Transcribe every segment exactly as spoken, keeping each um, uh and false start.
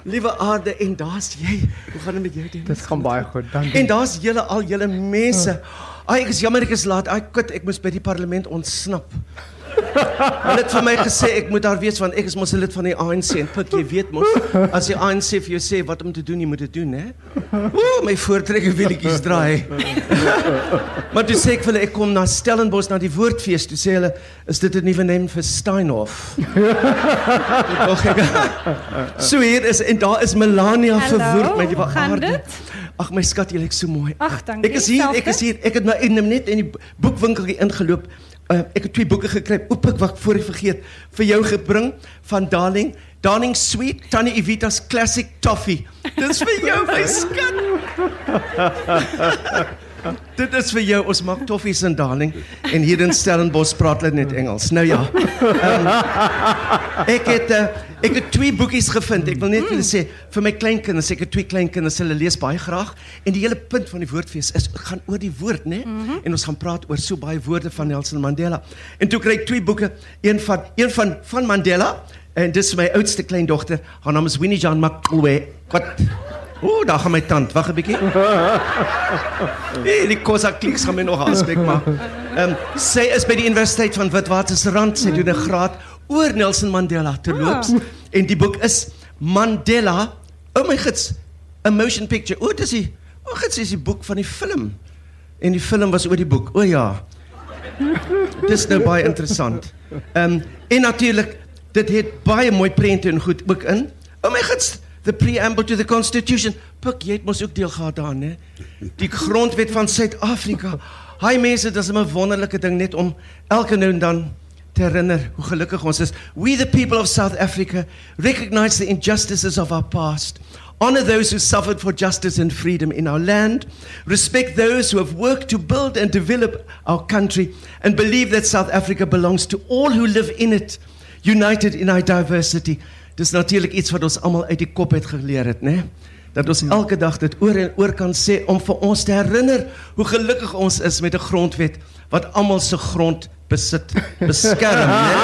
Liewe aarde, en daar's jy. Hoe gaan dit met jou, Dennis? Dit gaan baie goed, dankie. En daar's julle al julle mense. Ai, ek is jammer ek is laat. Ai, kut, ek moes by die parlement ontsnap. Hulle het vir my gesê ek moet daar wees want ek is mos 'n lid van die A N C en pik, jy weet mos, as die A N C vir jou sê wat om te doen, jy moet dit doen, hè. Ooh, my voortrekkerwielietjies draai. Maar toe sê ek vir hulle ek kom na Stellenbosch na die woordfees, toe sê hulle is dit 'n nuwe naam vir Steinhof. So hier is en daar is Melania verwoerd, my liewe aarde. Ag my skat, jy lyk so mooi. Ag, dankie. Ek is hier, ek is hier. Ek het nou net in die boekwinkel ingeloop. Uh, ek het twee boeke gekry. Oep, ek wat voor ek vergeet vir jou gebring van Darling, Darling Sweet, Tannie Evita's Classic Toffee. Dis vir jou, my skat. Dit is vir jou, ons maak toffies in Darling en hier in Stellenbosch praat hulle net Engels. Nou ja. Um, ek het uh, ek het twee boekies gevind. Ek wil net vir julle sê vir my kleinkinders, ek het twee kleinkinders, hulle lees baie graag en die hele punt van die woordfees is gaan oor die woord, né? Mm-hmm. En ons gaan praat oor so baie woorde van Nelson Mandela. En toe kry ek twee boeke, een van een van van Mandela en dis my oudste kleindogter, haar naam is Winnie Jean Macquarie. Wat Oeh, daar gaan my tand, wacht een bietjie. Nee, die kosa kliks gaan my nog aanspreek, maar um, sy is by die Universiteit van Witwatersrand, sy doen 'n graad oor Nelson Mandela terloops, oh. En die boek is Mandela, oh my gids, a motion picture, o, dis die, o gids, is die boek van die film, en die film was oor die boek, o ja, dis nou baie interessant, um, en natuurlijk, dit het baie mooi prente en goed ook in, oh my gids, the preamble to the Constitution. Puk, jy het mos ook deel gehad aan, hè? Die grondwet van Suid-Afrika. Hi mense, dit is 'n wonderlike ding net om elke nou en dan te herinner hoe gelukkig ons is. We the people of South Africa recognize the injustices of our past. Honor those who suffered for justice and freedom in our land. Respect those who have worked to build and develop our country. And believe that South Africa belongs to all who live in it. United in our diversity. Dis natuurlik iets wat ons almal uit die kop het geleer het, né? Dat ons elke dag dit oor en oor kan sê om vir ons te herinner hoe gelukkig ons is met 'n grondwet wat almal se grond besit, beskerm, né?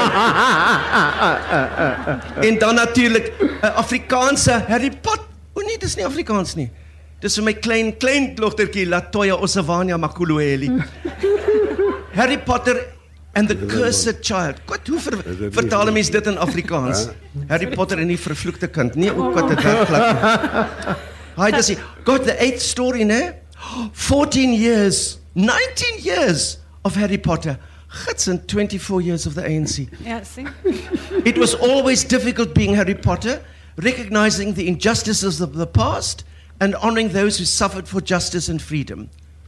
En dan natuurlik 'n Afrikaanse Harry Potter. O nee, dis nie Afrikaans nie. Dis vir my klein klein dogtertjie Latoya Osavania Makulueli. Harry Potter and the Cursed Child. Wat, hoe ver, vertaal 'n mens dit in Afrikaans? Harry Potter en die vervloekte kind. Nee, ook wat dit werklik. Hy dis God, the eighth story, né? fourteen years, nineteen years of Harry Potter. Gits in twenty-four years of the A N C. Ja, sien. It was always difficult being Harry Potter, recognizing the injustices of the past and honoring those who suffered for justice and freedom.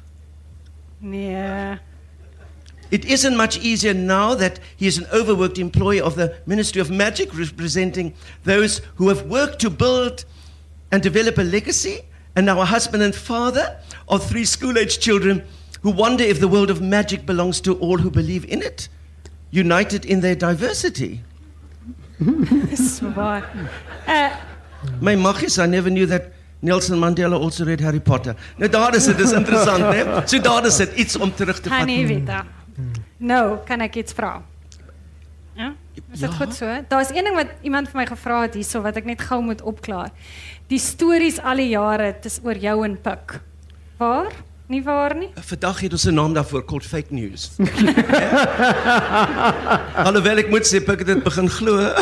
Nee. It isn't much easier now that he is an overworked employee of the Ministry of Magic, representing those who have worked to build and develop a legacy, and now a husband and father of three school-age children who wonder if the world of magic belongs to all who believe in it, united in their diversity. So waar. Uh, My maggies, I never knew that Nelson Mandela also read Harry Potter. Nou daar is dit, is interessant, né? So daar is dit, iets om terug te vat. Tannie Evita. Nou, kan ek iets vra? Ja? Is dit Ja. goed so? Daar is een ding wat iemand vir my gevra het hierso wat ek net gou moet opklaar. Die stories al die jare, dis oor jou en Pik. Waar? Nie waar nie? Vandag het ons 'n naam daarvoor, called fake news. Alhoewel ek moet sê, Pik het dit begin glo.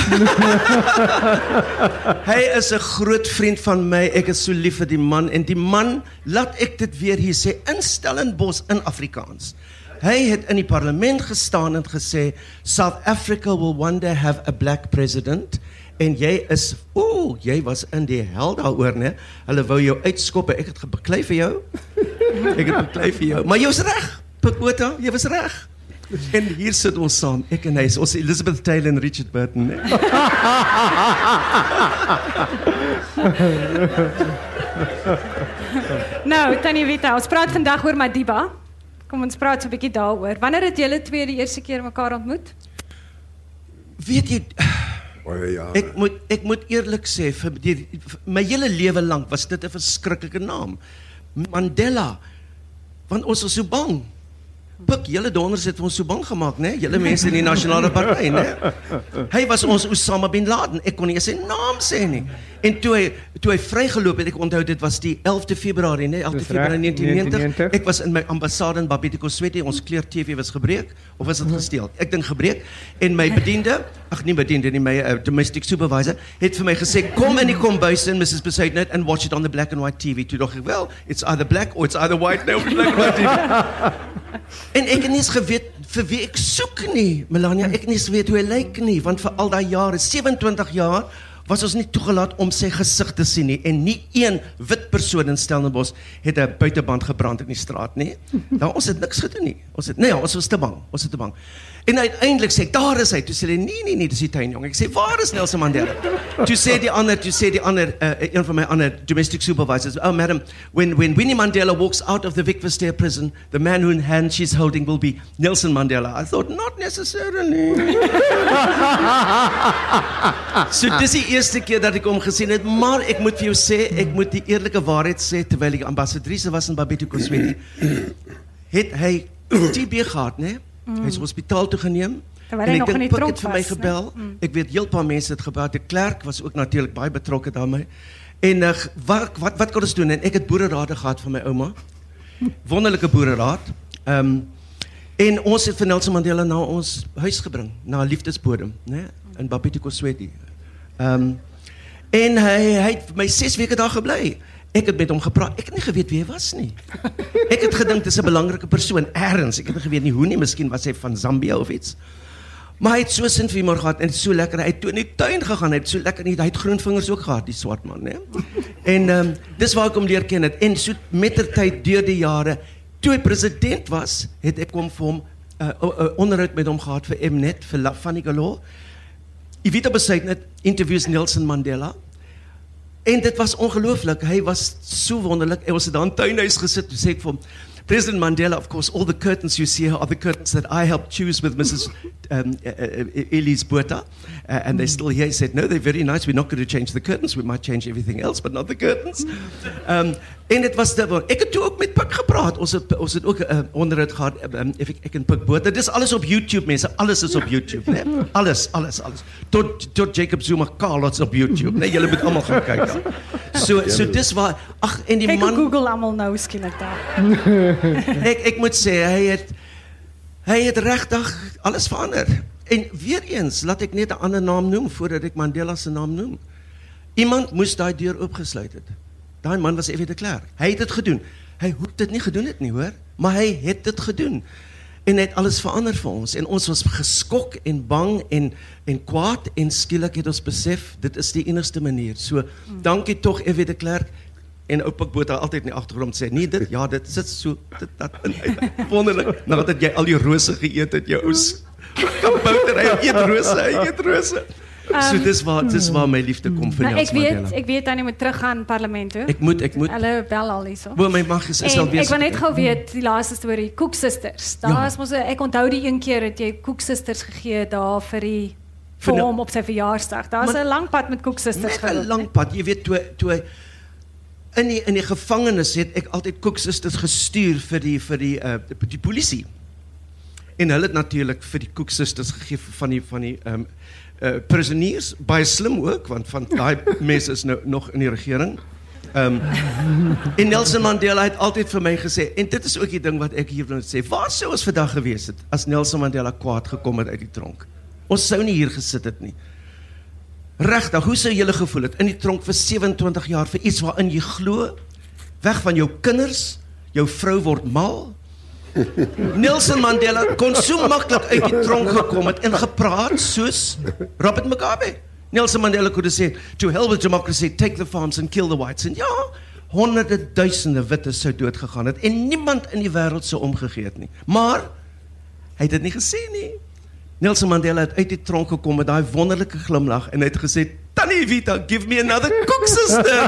Hy is 'n groot vriend van my, ek is so lief vir die man, en die man, laat ek dit weer hier sê, in Stellenbosch in Afrikaans. Hy het in die parlement gestaan en gesê, South Africa will one day have a black president, en jy is, oeh, jy was in die hel daaroor, né? Hulle wou jou uitskoppe, ek het gebeklei vir jou, ek het beklei vir jou, maar jy was reg, Pikota, jy was reg. En hier sit ons saam, ek en hy, ons Elizabeth Taylor en Richard Burton, né? Nou, Tannie Evita, ons praat vandag oor Madiba. Kom ons praat so 'n bietjie daaroor. Wanneer het julle twee die eerste keer mekaar ontmoet? Weet jy, Baie jare. ek moet, ek moet eerlik sê, vir die, vir my hele lewe lank was dit 'n verskriklike naam. Mandela, want ons was so bang. Pik, julle donders het ons so bang gemaak, né? Julle mense in die Nasionale Party, né? Hy was ons Osama bin Laden. Ek kon nie eens sy naam sê nie. En toe hy toe hy vrygeloop het, ek onthou dit was die elfde Februarie, né? elfde Februarie negentien negentig. Ek was in my ambassade in Babita Kosweti, ons kleur T V was gebreek of was dit gesteel? Ek dink gebreek. En my bediende, ag nie bediende nie, my uh, domestic supervisor het vir my gesê, kom in die kombuis in Missus Besuitnet and watch it on the black and white T V. Toe dog ek, well, it's either black or it's either white, no, black and white T V. En ek het nie eens geweet vir wie ek soek nie, Melania, ek het nie eens geweet hoe hy lyk nie, want vir al daai jare, sewenentwintig jaar, was ons nie toegelaat om sy gesig te sien nie, en nie een wit persoon in Stellenbosch het 'n buiteband gebrand in die straat nie. Nou, ons het niks gedoen nie. Ons het, nee, ons was te bang, ons het te bang. En uiteindelik sê ek, daar is hy. Toe sê hy, nee, nee, nee, dis die tuinjong. Ek sê, waar is Nelson Mandela? Toe sê die ander, toe sê die ander, uh, een van my ander domestic supervisors, oh madam, when, when Winnie Mandela walks out of the Vic Verster prison, the man whose hand she's holding will be Nelson Mandela. I thought, not necessarily. So dis die eerste keer dat ek hom gesien het, maar ek moet vir jou sê, ek moet die eerlike waarheid sê, terwyl ek ambassadrice was in Babita Kosweti, het hy T B gehad, né? Mm. Hy is hospitaal toe geneem, Terwyl en hy ek nog in die dink Pik tronk het vir my was, gebel, nee? Mm. ek weet heel paar mense het gebel, die klerk was ook natuurlik baie betrokke daarmee, en uh, wat, wat, wat kan ons doen, en ek het boererade gehad van my ouma, wonderlike boereraad, um, en ons het vir Nelson Mandela na ons huis gebring, na 'n liefdesbodem, né, in Babita Kosweti. Um, en hy, hy het my ses weke daar gebly. Ek het met hom gepraat, ek het nie geweet wie hy was nie. Ek het gedink, dis 'n belangrike persoon, ergens, ek het nie geweet nie hoe nie, miskien was hy van Zambia of iets. Maar hy het so sin vir humor gehad, en het so lekker, hy het toe in die tuin gegaan, hy het so lekker, hy het groenvingers ook gehad, die swart man, né? En um, dis waar ek hom leer ken het, en so mettertyd deur die jare, toe hy president was, het ek hom vir hom, uh, uh, onderhoud met hom gehad vir Mnet, vir Fanny Galore, Evita Besuitnet interviews Nelson Mandela, en dit was ongelooflik, hy was so wonderlik, en ons het daar in tuinhuis gesit, toe sê ek vir hom, President Mandela, of course, all the curtains you see here are the curtains that I helped choose with Missus Um, uh, uh, Elise Botha, uh, and they're still here. He said, no, they're very nice, we're not going to change the curtains, we might change everything else, but not the curtains. Um, en het was, de, ek het toe ook met Pik gepraat, ons het, ons het ook uh, onderhoud gehad, um, ek, ek en Pik Botha, dit is alles op YouTube, mense, alles is op YouTube, nee? alles, alles, alles, tot, tot Jacob Zuma Carlots op YouTube, nee, julle moet allemaal gaan kyk dan. So, so dis waar, ach, en die Kyk man... hoe Google allemaal nou skielik daar. ek, ek moet sê, hy het, hy het regtig alles verander. En weer eens, laat ek net 'n ander naam noem, voordat ek Mandela se naam noem. Iemand moes daai deur oopgesluit het. Daai man was F W de Klerk. Hy het dit gedoen. Hy hoef dit nie gedoen het nie, hoor. Maar hy het dit gedoen. En hy het alles verander vir ons. En ons was geskok en bang en, en kwaad. En skielik het ons besef, dit is die enigste manier. So, dankie tog F W de Klerk. En ou Pik Botha altyd in die agtergrond sê, nee dit, ja dit sit so, dit, dat, en, en, wonderlik, nadat jy al die rose geëet het, jou oos, kabouter, hy eet rose, hy eet rose. Um, so dis waar, dis waar my liefde kom vir nou, Nelson ek weet, Mandela. ek weet, Annie moet teruggaan parlement toe. Ek moet, ek moet. Hulle bel al hierso. Bo, my mag is, is al En wees. ek wil net gou weet, die laaste storie, Cook Sisters. Daar Ja. is mos, 'n- ek onthou die een keer het jy Cook Sisters gegee daar vir die, vir Vir nou- hom op sy verjaarsdag. Daar's Maar- 'n lang pad met Cook Sisters Met 'n lang pad, jy weet, toe, toe hy, in die, in die gevangenis het ek altyd Cook Sisters gestuur vir die, vir die, uh, die, die polisie. En hulle het natuurlik vir die Cook Sisters gegee van die, van die um, uh, prisoniers, baie slim ook, want van daai mense is nou nog in die regering. Um, en Nelson Mandela het altyd vir my gesê, en dit is ook die ding wat ek hier wil sê, waar sou ons vandag gewees het, as Nelson Mandela kwaad gekom het uit die tronk? Ons sou nie hier gesit het nie. Regtig, hoe sou julle gevoel het, in die tronk vir sewenentwintig jaar, vir iets waarin jy glo, weg van jou kinders, jou vrou word mal. Nelson Mandela kon so maklik uit die tronk gekom het, en gepraat soos Robert Mugabe. Nelson Mandela could have said, to hell with democracy, take the farms and kill the whites. En ja, honderde duisende witte sou doodgegaan het, en niemand in die wêreld sou omgegee het nie. Maar, hy het dit nie gesê nie. Nelson Mandela het uit die tronk gekom met daai wonderlike glimlag, en hy het gesê, Tannie Evita, give me another Cook Sister.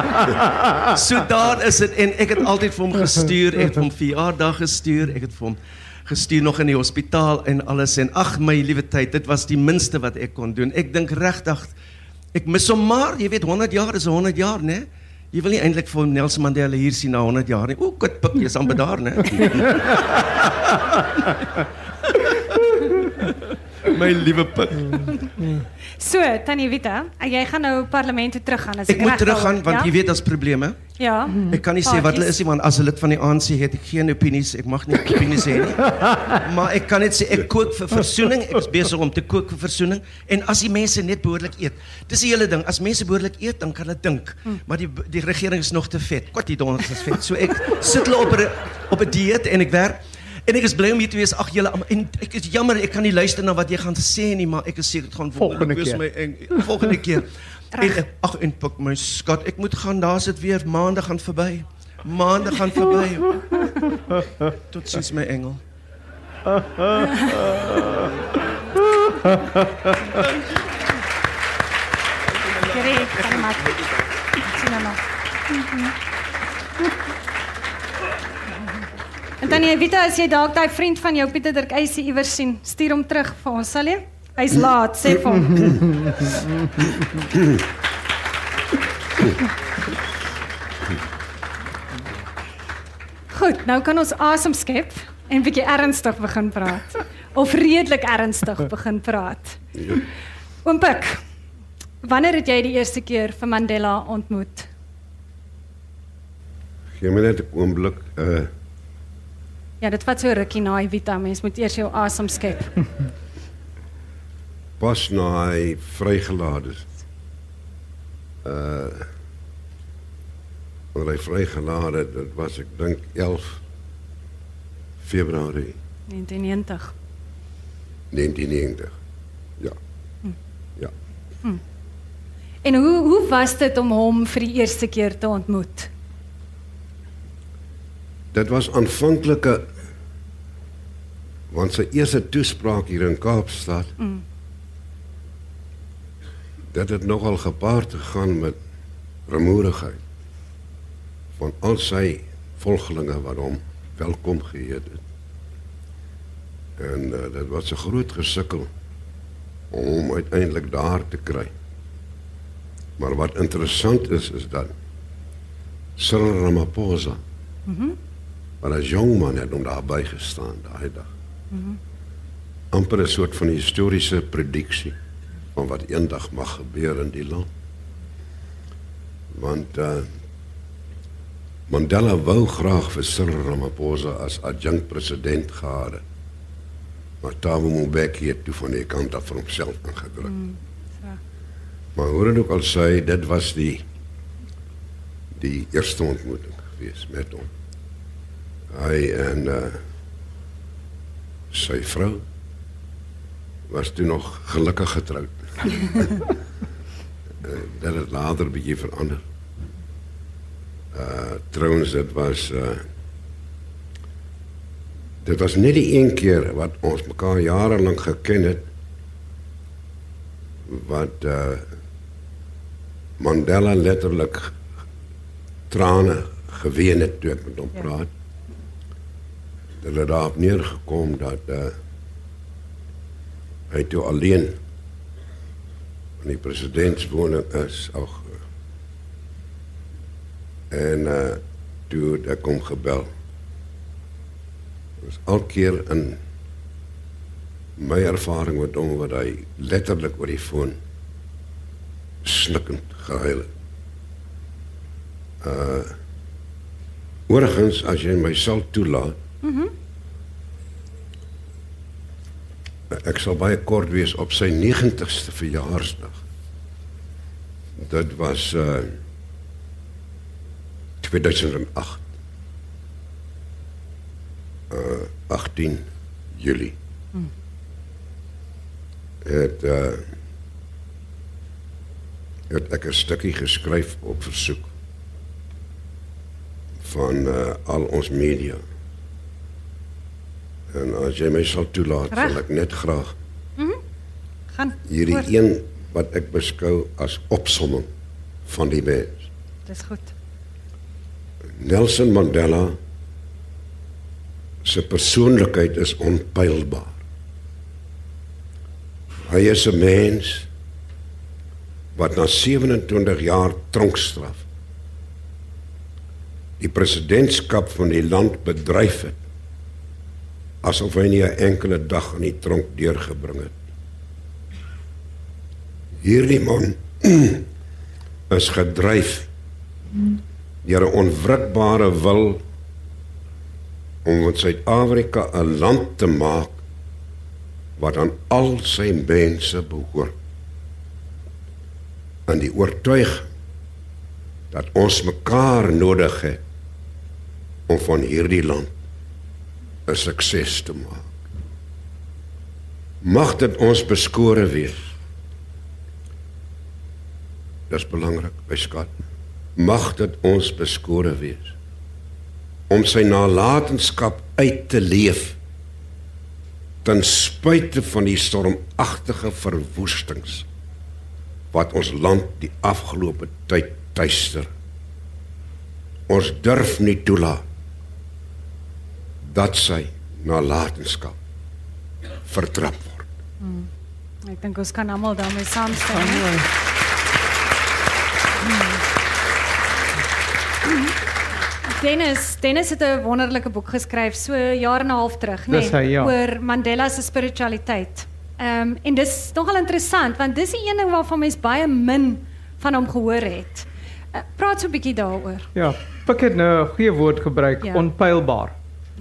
So daar is het, en ek het altyd vir hom gestuur, ek het vir hom verjaardag gestuur, ek het vir hom gestuur nog in die hospitaal en alles, en ag my liewe tyd, dit was die minste wat ek kon doen. Ek dink regtig, ek mis hom maar, jy weet, honderd jaar is honderd jaar, né? Jy wil nie eintlik vir Nelson Mandela hier sien na honderd jaar nie. O, kut pik, jy is aan bedaar, né? My liewe pik. So, Tannie Vita, jy gaan nou parlement toe teruggaan as ek, Ek moet reg teruggaan, hoor, want ja? jy weet daar's probleme. Ja. Ek kan nie sê wat hulle is nie, want as 'n lid van die A N C het ek geen opinies, ek mag nie opinies hê nie. Maar ek kan net sê, ek kook vir versoening, ek is besig om te kook vir versoening, en as die mense net behoorlik eet. Dis die hele ding, as mense behoorlik eet, dan kan hulle dink, maar die, die regering is nog te vet, kwart die donders is vet, so ek sit hulle op 'n op 'n dieet, en ek werk, en ek is bly om hier te wees, ag julle, en ek is jammer, ek kan nie luister na wat jy gaan sê nie, maar ek is seker, het gaan Volgende keer. my eng, volgende keer. En, ag, en pik my skat, ek moet gaan, daar sit weer, maande gaan verby. Maande gaan verby. Tot siens my engel. Gereg, Tannie Mat. Sien nou nog. En Tannie Vita, as jy dalk daai vriend van jou Pieter Dirk Eysie iewers sien, stuur hom terug vir ons, sal jy? Hy's laat, sê vir hom. Goed, nou kan ons asem skep en bietjie ernstig begin praat. Of redelik ernstig begin praat. Oom Pik, wanneer het jy die eerste keer vir Mandela ontmoet? Gee my net 'n oomblik. Uh, Ja, dit vat so rukkie na die Vita, mens moet eers jou asem skep. pas na hy vrygelaat is. Uh, wanneer hy vrygelaat het, dit was ek dink elf Februarie negentien negentig. negentien negentig. Ja. Ja. En hoe hoe was dit om hom vir die eerste keer te ontmoet? Dit was aanvanklike, want sy eerste toespraak hier in Kaapstad, Mm. dit het nogal gepaard gegaan met rumoerigheid van al sy volgelinge wat hom welkom geheet het. En uh, dit was 'n groot gesukkel om hom uiteindelik daar te kry. Maar wat interessant is, is dat Cyril Ramaphosa, Mm-hmm. wat as jong man het hom daar bygestaan daai dag. Mm-hmm. Amper 'n soort van historiese prediksie van wat eendag mag gebeur in die land. Want uh, Mandela wou graag vir Cyril Ramaphosa as adjunkt president gehad het. Maar Thabo Mbeki het toe van die kant af vir homself aangedruk. Mm, so. Maar hoe dit ook al sê, dit was die die eerste ontmoeting gewees met hom. Hy en uh, sy vrou was toe nog gelukkig getroud. uh, dat het later 'n bietjie verander. Uh, trouwens, dit was uh, dit was net die een keer wat ons mekaar jarenlang geken het, wat uh, Mandela letterlik trane geween het toe ek met hom praat. Dit het daarop neergekom dat uh, hy toe alleen in die presidentswoning is. Ag, en uh, toe het ek hom gebel. Dit was al keer in my ervaring met hom wat hy letterlik oor die foon snikkend gehuil het. Uh, Oorgens, as jy my sal toelaat, Mm-hmm. ek sal baie kort wees op sy negentigste verjaarsdag. Dit was uh, tweeduisend agt. Uh, agtien Julie. Mm. Het, uh, het ek 'n stukkie geskryf op versoek van uh, al ons media. En as jy my sal toelaat, Reg. sal ek net graag Mm-hmm. Gaan. hierdie voort. een wat ek beskou as opsomming van die mens. Dis goed. Nelson Mandela se persoonlikheid is onpylbaar. Hy is 'n mens wat na sewenentwintig jaar tronkstraf die presidentskap van die land bedryf het, asof hy nie 'n enkele dag in die tronk deurgebring het. Hierdie man is gedryf deur 'n onwrikbare wil om van Suid-Afrika 'n land te maak wat aan al sy mense behoort. En die oortuiging dat ons mekaar nodig het om van hierdie land 'n sukses te maak. Mag dit ons beskore wees. Dis belangrik, my skat. Mag dit ons beskore wees om sy nalatenskap uit te leef ten spyte van die stormagtige verwoestings wat ons land die afgelope tyd tuister. Ons durf nie toelaat dat sy nalatenskap vertrap word. Hmm. Ek dink ons kan almal daarmee saamstem. Oh, Dennis, Dennis het 'n wonderlike boek geskryf so 'n jaar en 'n half terug, nê, nee, ja. oor Mandela se spiritualiteit. Ehm um, en dis nogal interessant want dis die een ding waarvan mens baie min van hom gehoor het. Uh, praat so 'n bietjie daaroor. Ja, Pik het nou 'n goeie woord gebruik, ja. onpylbaar.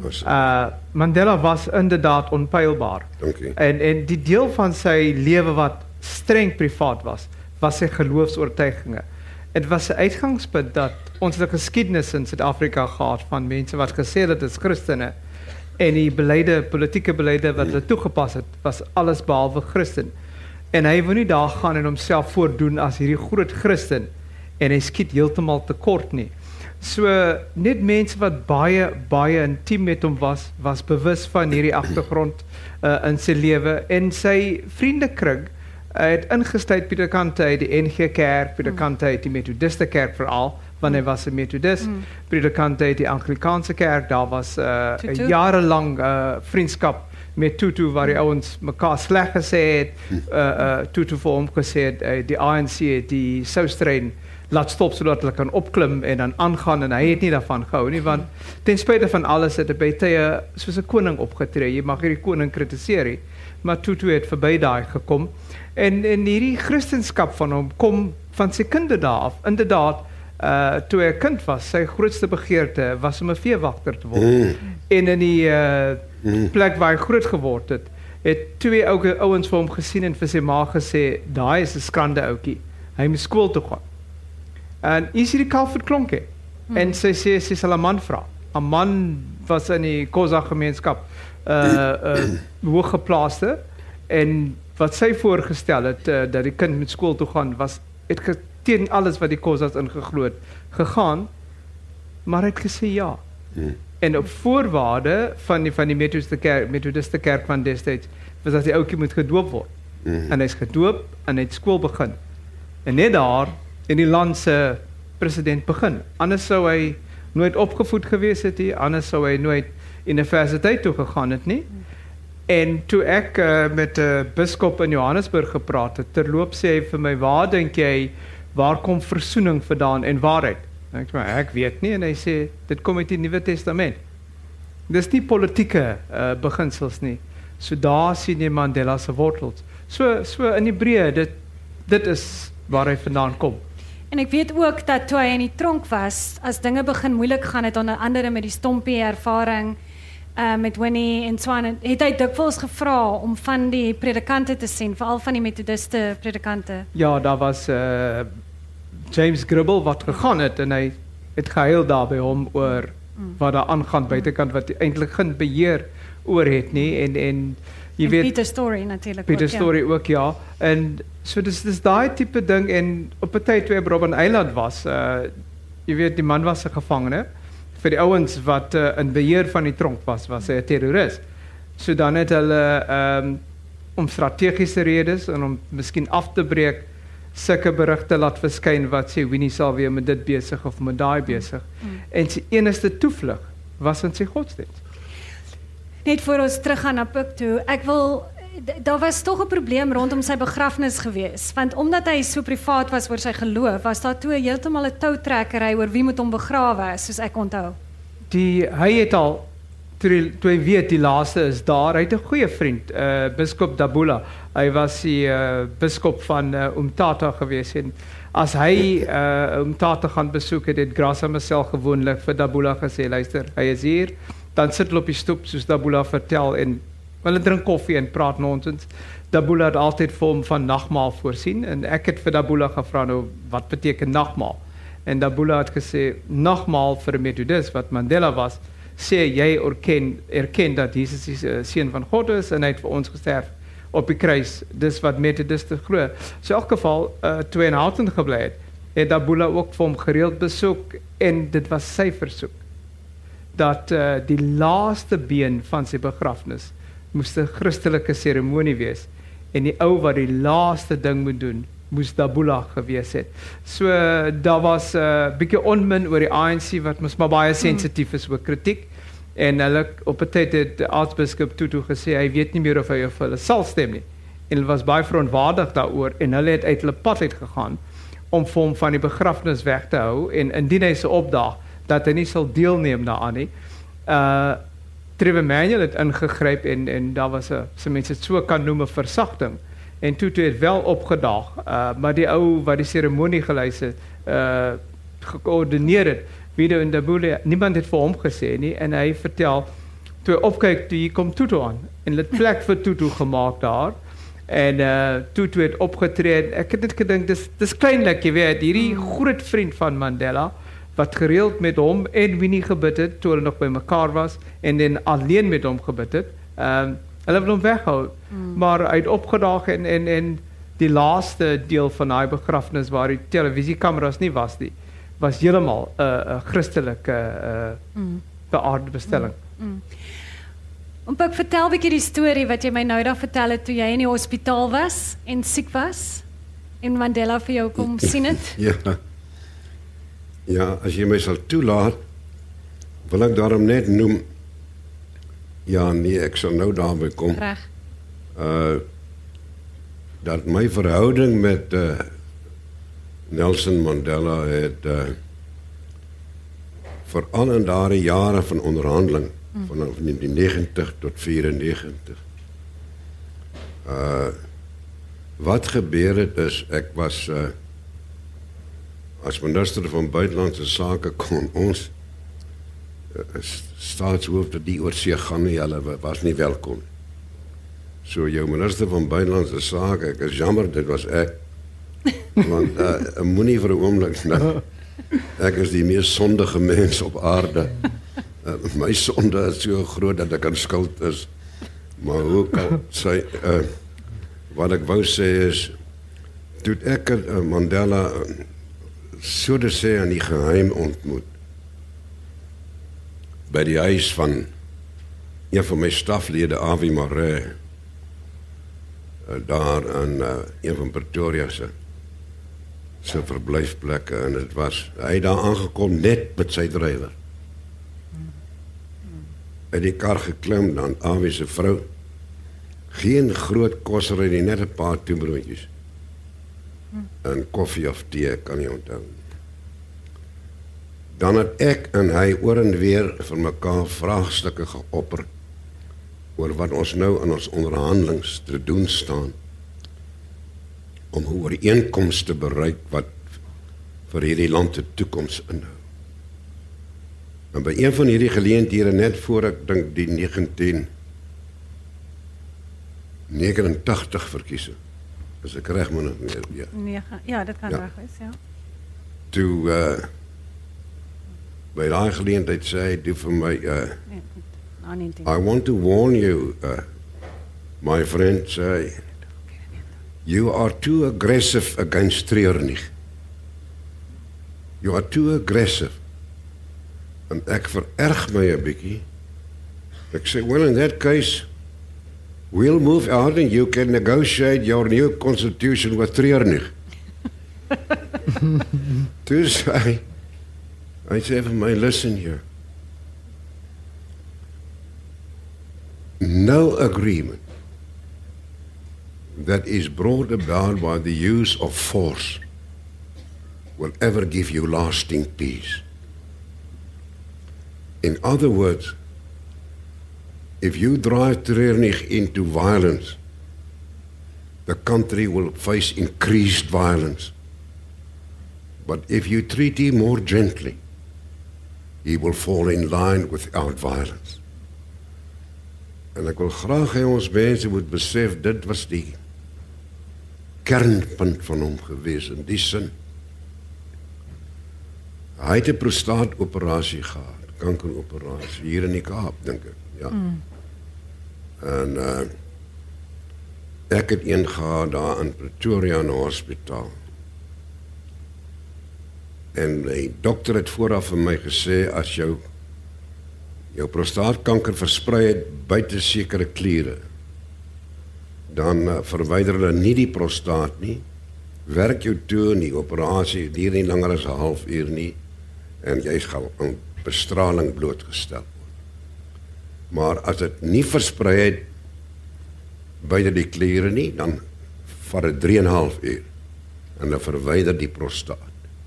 Uh Mandela was inderdaad onpylbaar. Dankie. En en die deel van sy lewe wat streng privaat was, was sy geloofsoortuigings. Dit was 'n uitgangspunt dat ons 'n geskiedenis in Suid-Afrika gehad van mense wat gesê het dit is Christene en die beleide, politieke beleide wat hulle toegepas het, was alles behalwe Christen. En hy wou nie daar gaan en homself voordoen as hierdie groot Christen en hy skiet heeltemal te kort nie. So net mense wat baie baie intiem met hom was, was bewus van hierdie agtergrond uh, in sy lewe en sy vriendekring Hy het ingesluit predikante uit die N G Kerk, predikante uit die Methodiste Kerk veral, want hy was 'n Methodist, mm. predikante uit die Anglikaanse Kerk, daar was 'n uh, jarelang uh, vriendskap met Tutu waar die ouens mekaar sleg gesê het, uh, uh, Tutu vir hom gesê het, uh, die A N C het die Soustrein laat stop sodat hulle kan opklim en dan aangaan en hy het nie daarvan gehou nie, want ten spyte van alles het hy by tye soos 'n koning opgetree. Jy mag hierdie koning kritiseer nie, maar Tutu het verby daai gekom. En en hierdie Christenskap van hom kom van sy kinderdae af. Inderdaad, uh toe hy 'n kind was, sy grootste begeerte was om 'n veewagter te word. Mm. En in die uh mm. plek waar hy groot geword het, het twee ou ouens vir hom gesien en vir sy ma gesê, daai is 'n skrande ouetjie. Hy moet skool toe gaan. En is hierdie kalf klonk hè. Mm. En sy sê sy sal 'n man vra. 'n Man was in die Khoza gemeenskap uh uh hooggeplaaste en wat sy voorgestel het, uh, dat die kind met skool toe gaan, was, het teen alles wat die Khozas ingeglo het, gegaan, maar het gesê ja. Hmm. En op voorwaarde van die, van die Methodiste kerk, Methodiste kerk van destyds, was dat die ouetjie moet gedoop word. Hmm. En hy is gedoop, en hy het skool begin. En net daar, in die land se president begin. Anders sou hy nooit opgevoed gewees het nie, anders sou hy nooit universiteit toe gegaan het nie. En toe ek uh, met 'n uh, biskop in Johannesburg gepraat het, terloop sê hy vir my, waar dink jy, waar kom versoening vandaan en waarheid? En ek sê, ek weet nie, en hy sê, dit kom uit die Nuwe Testament. Dis nie politieke uh, beginsels nie. So daar sien jy Mandela se wortels. So, so in Hebreë, dit, dit is waar hy vandaan kom. En ek weet ook dat toe hy in die tronk was, as dinge begin moeilik gaan, het onder andere met die stompie ervaring, Uh, met Winnie en Swan, het hy dikwels gevra om van die predikante te sien, veral van die Methodiste predikante. Ja, daar was uh, James Gribble wat gegaan het en hy het gehuil daar by hom oor mm. wat daar aangaan buitekant wat eintlik geen beheer oor het nie en en jy en weet Peter Story natuurlik Peter ook, Story ja. ook ja. En so dis dis daai tipe ding en op 'n tyd toe hy op Robben Island was, uh, jy weet die man was 'n gevangene. Vir die ouens wat uh, in beheer van die tronk was, was hy 'n terroris. So dan het hulle um, om strategiese redes en om miskien af te breek sulke berigte laat verskyn wat sê Winnie sal weer met dit besig of met daai besig. Mm. En sy enigste toevlug was in sy godsdienst. Net voor ons teruggaan na Pik toe, ek wil daar was tog 'n probleem rondom sy begrafnis gewees, want omdat hy so privaat was oor sy geloof, was daar toe heeltemal 'n toutrekkery oor wie moet hom begrawe, soos ek onthou. Die hy het al toe toe hy weet die laaste is daar, hy het 'n goeie vriend, uh, biskop Dabula. Hy was die uh, biskop van uh, Umtata gewees en as hy uh, Umtata gaan besoek het, het Graça Machel gewoonlik vir Dabula gesê, luister, hy is hier, dan sit hulle op die stoep soos Dabula vertel en hulle drink koffie en praat nonsens. Dabula het altyd vir hom van nagmaal voorsien en ek het vir Dabula gevra nou wat beteken nagmaal. En Dabula het gesê nagmaal vir 'n Methodist wat Mandela was, sê jy erken erken dat Jesus die uh, seun van God is en hy het vir ons gesterf op die kruis. Dis wat Methodiste glo. So in elk geval uh, toe hy in Houghton gebly het, het Dabula ook vir hom gereeld besoek en dit was sy versoek dat uh, die laaste been van sy begrafnis moes 'n Christelike seremonie wees en die ou wat die laaste ding moet doen moes Dabula gewees het. So uh, daar was 'n uh, bietjie onmin oor die A N C wat mos maar baie sensitief is oor kritiek en hulle op 'n tyd het aartsbiskop Tutu gesê hy weet nie meer of hy of hulle sal stem nie. En hulle was baie verontwaardig daaroor en hulle het uit hulle pad uit gegaan om vir hom van die begrafnis weg te hou en indien hy se opdaag dat hy nie sal deelneem daaraan nie. Uh Trevor Manuel het ingegryp en en daar was 'n so mense dit so kan noem 'n versagting. En Tutu het wel opgedaag, uh, maar die ou wat die seremonie gelei het, uh gekoördineer het, Wido en Dabula, niemand het vir hom gesê nie en hy vertel toe hy opkyk toe hier kom Tutu aan en het plek vir Tutu gemaak daar. En uh Tutu het opgetree. Ek het net gedink dis dis kleinlik, jy weet, hierdie groot vriend van Mandela wat gereeld met hom en Winnie gebid het toe hulle nog by mekaar was en dan alleen met hom gebid het. Ehm um, hulle wil hom weghou, mm. maar hy het opgedaag en en en die laaste deel van daai begrafnis waar die televisiekameras nie was nie, was heeltemal 'n uh, 'n Christelike uh mm. beaarde bestelling. Mm. Mm. Om ek vertel 'n bietjie die storie wat jy my nou daag vertel het toe jy in die hospitaal was en siek was en Mandela vir jou kom sien het. Ja. Ja, as jy my sal toelaat, wil ek daarom net noem, ja nee, ek sal nou daarby kom, Reg. Uh, dat my verhouding met uh, Nelson Mandela het uh, veral in daardie jare van onderhandeling, mm. vanaf negentien negentig tot vyrennegentig, uh, wat gebeur het is, ek was uh, as minister van buitelandse sake kon ons uh, staatshoofde die oorsee gaan nie, hulle was nie welkom. So jou minister van buitelandse sake, ek is jammer, dit was ek, want uh, moenie vir 'n oomblik nou, ek is die mees sondige mens op aarde. Uh, my sonde is so groot dat ek in skuld is, maar hoe kan sy, uh, wat ek wou sê is, toe ek uh, Mandela uh, so te sê aan die geheim ontmoet, by die huis van een van my staflede, Avi Marais, uh, daar in uh, een van Pretoria se sy verblyfplekke, en het was, hy het daar aangekom net met sy drywer. Uit die kar geklim, dan Avi se vrou, geen groot kossery nie, net 'n paar toebroodjies, en koffie of thee, kan nie onthou. Dan het ek en hy oor en weer vir mekaar vraagstukke geopper oor wat ons nou in ons onderhandelings te doen staan om 'n ooreenkoms te bereik wat vir hierdie land 'n toekoms inhou. En by een van hierdie geleenthede net voor ek dink die negentien negenentagtig verkiesing, as ek reg moet meer, ja. Nee, ja, dit kan ja. reg wees, ja. Toe uh, by daai geleentheid sê hy toe vir my, uh, nee, I want to warn you, uh, my friend, say, you are too aggressive against Treurnig. You are too aggressive. En ek vererg my 'n bietjie. Ek sê, well, in that case, we'll move out and you can negotiate your new constitution with Treurnig. Toe sê hy, hy sê vir my, listen here. No agreement that is brought about by the use of force will ever give you lasting peace. In other words, if you drive Treurnig into violence, the country will face increased violence. But if you treat him more gently, he will fall in line without violence. En ek wil graag hê ons mense moet besef, dit was die kernpunt van hom gewees, in die sin. Hy het 'n prostaatoperasie gehad, kankeroperasie, hier in die Kaap, dink ek, ja. Mm. En uh, ek het een gehad daar in Pretoria in 'n hospitaal. En die dokter het vooraf vir my gesê, as jou jou prostaatkanker versprei het buite sekere kliere, dan uh, verwyder hulle nie die prostaat nie, werk jou toe in die operasie, duur nie langer as 'n halfuur nie, en jy gaan aan bestraling blootgestel word. Maar as dit nie versprei het buite die kliere nie, dan vat dit drie en 'n half uur, en hulle verwyder die prostaat.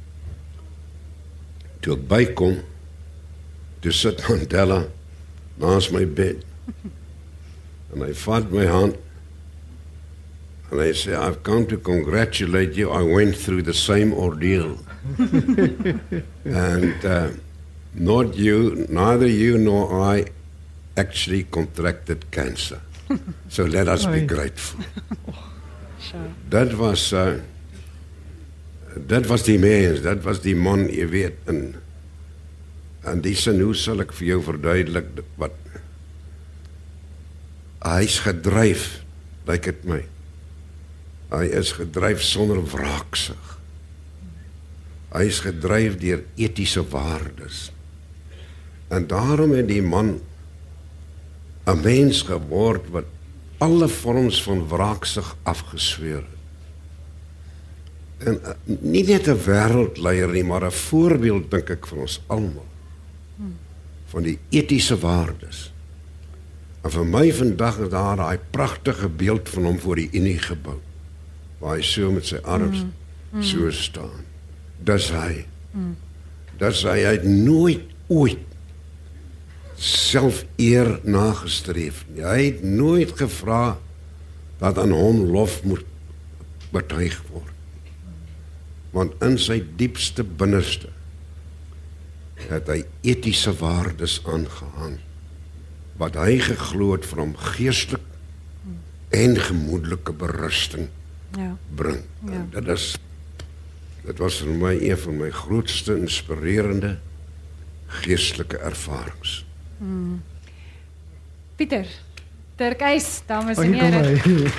Toe ek bykom, toe sit Mandela naast my bed, en hy vat my hand, and I say, I've come to congratulate you. I went through the same ordeal. and uh, not you, neither you nor I actually contracted cancer. So let us be grateful. Sure. Dat was, uh, dat was die mens, dat was die man, jy weet. En, en die sin, hoe sal ek vir jou verduidelik, wat, hy is gedryf, lyk het my. Hy is gedryf sonder wraaksig. Hy is gedryf deur etiese waardes. En daarom het die man 'n mens geword wat alle vorms van wraaksig afgesweer het. En uh, nie net 'n wêreldleier nie, maar 'n voorbeeld, dink ek, vir ons almal. Van die etiese waardes. En vir my vandag is daar daai pragtige beeld van hom voor die Unie gebou, waar hy so met sy arms mm, mm. so staan. Dis hy. Mm. Dis hy, hy het nooit ooit selfeer nagestreef nie. Hy het nooit gevra dat aan hom lof moet betuig word. Want in sy diepste binneste het hy etiese waardes aangehang, wat hy geglo het vir hom geestelik mm. en gemoedelike berusting ja. bring. Ja. Dit is, dit was vir my een van my grootste inspirerende geestelike ervarings. Hmm. Pieter, Dirk Uys, dames en Oh, hier kom here.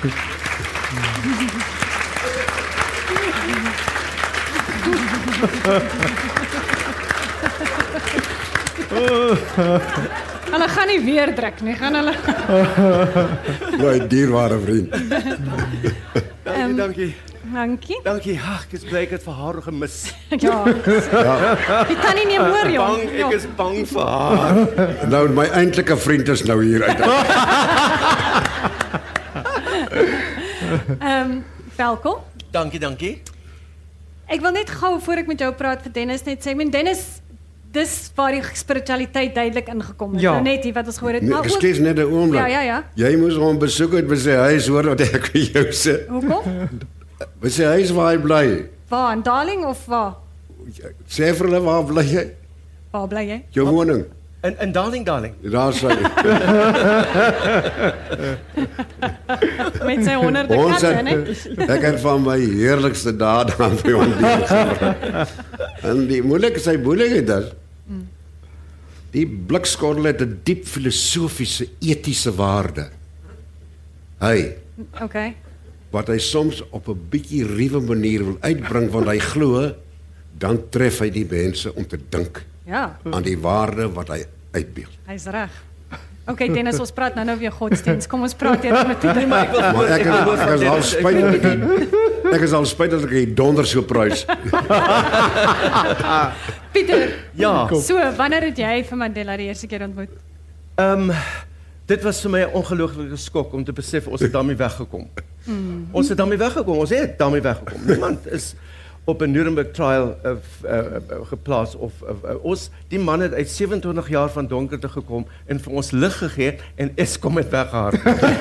Hulle gaan nie weer druk nie, gaan hulle. My dierbare vriend. Dankie, dankie. Dankie. Dankie. Ag, ek is bly ek het vir haar gemis. Ja. Jy kan nie meer hoor, jong. Bang, ek is bang vir haar. Nou, my eintlike vriend is nou hier uit. Ehm, um, welkom. Dankie, dankie. Ek wil net gou voor ek met jou praat vir Dennis net sê, ek meen Dennis, dis waar die spiritualiteit duidelik ingekom het. Ja. Nou net hier wat ons gehoor het, Nee, maar ook Ekskuus net 'n oomblik. Ja, ja, ja. Jy moes hom besoek het by sy huis, hoor wat ek vir jou sê. Hoekom? By sy huis waar hy bly. Waar, in Darling of waar? Sê vir hulle, waar bly jy? Waar bly jy? Jou woning. In in Darling, Darling. Daar sê Met sy honderde Ons katte, het, né? ek het van my heerlikste dae aan by hom deurgebraak. En die moeilik, sy moeilikheid is, die blikskottel het 'n diep filosofiese, etiese waarde. Hy, Okay. wat hy soms op 'n bietjie ruwe manier wil uitbring, want hy glo, dan tref hy die mense om te dink Ja, aan die waarde wat hy uitbeeld. hy's reg. Okay, Dennis, ons praat nou nou weer godsdienst. Kom ons praat eers met Pieter. Maar ek wil Maar ek, ek, ek is al spyt dat ek die- ek is al spyt dat ek die donder so prys. Pieter, Ja. so, wanneer het jy vir Mandela die eerste keer ontmoet? Ehm um, dit was vir my 'n ongelooflike skok om te besef ons het daarmee weggekom. Mm. Ons het daarmee weggekom, ons het daarmee weggekom. Niemand is op 'n Nuremberg trial uh, uh, uh, geplaas of uh, uh, ons die man het uit sewenentwintig jaar van donkerte gekom en vir ons lig gegee en Eskom het weggehaal.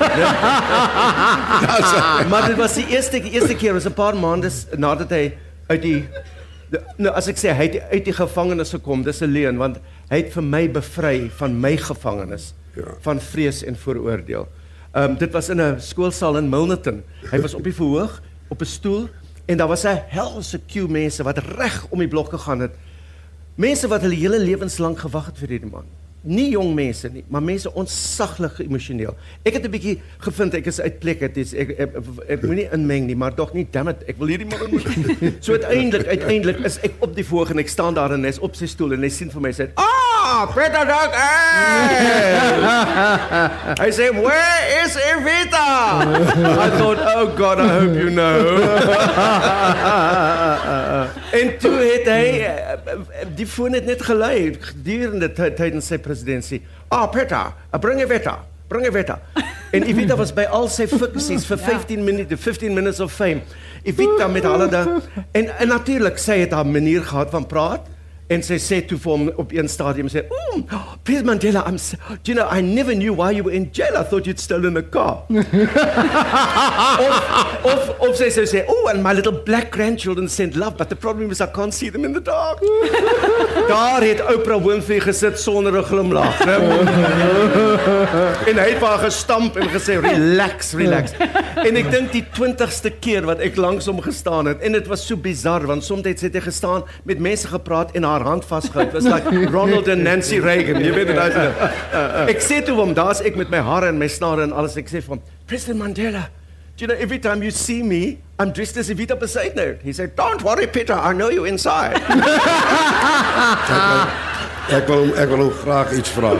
Maar dit was die eerste die eerste keer, was 'n paar maande nadat hy uit die de, nou as ek sê hy het uit die gevangenis gekom, dis 'n leuen want hy het vir my bevry van my gevangenis, ja. van vrees en vooroordeel. Um, dit was in 'n skoolsaal in Milnerton. Hy was op die verhoog op 'n stoel. En daar was 'n helse queue mense wat reg om die blok gegaan het. Mense wat hulle hele lewens lank gewag het vir hierdie man. Nie jong mense nie, maar mense ontsaglik emosioneel. Ek het 'n bietjie gevind ek is uit plek, het is ek ek, ek, ek moenie inmeng nie, maar tog nie, damn it, ek wil hierdie man ontmoet. So uiteindelik, uiteindelik is ek op die verhoog en ek staan daar en hy is op sy stoel en hy sien vir my sê, "Ah, Peter Doug, hey!" I say, "Where is Evita?" I thought, "Oh God, I hope you know." En toe het hy die foon het net gelei gedurende tydens sy presidentskap. Ah, Peter, bring Evita, bring Evita. En Evita was by al sy fiksies vir fifteen minute, fifteen minutes of fame. Evita met alle da en en natuurlik sy het haar manier gehad van praat. En sy sê toe vir hom op een stadium sê, "Mm, President Mandela, I'm so, do you know, I never knew why you were in jail. I thought you'd stolen a car." of, of, of sy sê, sê, "Oh, and my little black grandchildren send love, but the problem is I can't see them in the dark." Daar het Oprah Winfrey gesit sonder 'n glimlag. En hy het vir haar gestamp en gesê, "Relax, relax." En ek dink die twintigste keer wat ek langs hom gestaan het, en dit was so bizar, want soms het hy gestaan met mense gepraat en haar hand vasgehou. It was like Ronald and Nancy Reagan. Jy weet dit as dit. Ek sê toe hom, daar's ek met my hare en my snare en alles. Ek sê vir hom, "President Mandela, do you know, every time you see me, I'm dressed as Evita Peseidner." He said, "Don't worry, Peter, I know you inside." Ek wil ek wil hom graag iets vra.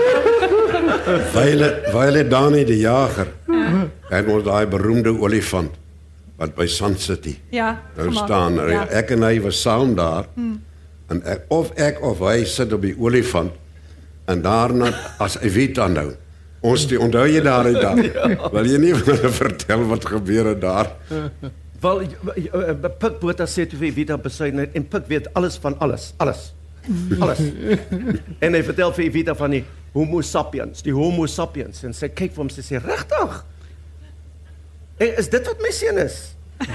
Violet Violet Dani die jager. Hy het daai beroemde olifant wat by Sun City. Ja. Nou staan ja. Ek en hy was saam daar. Hmm. En ek, of ek of hy sit op die olifant en daarna as Evita nou. Ons die onthou jy daar uit daar. Ja. Wil jy nie vertel wat gebeur het daar? Wel Pik Botha sê toe vir Evita Peseidner en Pik weet alles van alles, alles. Alles. En hy vertel vir Evita van die Homo sapiens, die Homo sapiens en sy kyk vir hom sy sê, "Regtig? En is dit wat my seun is?"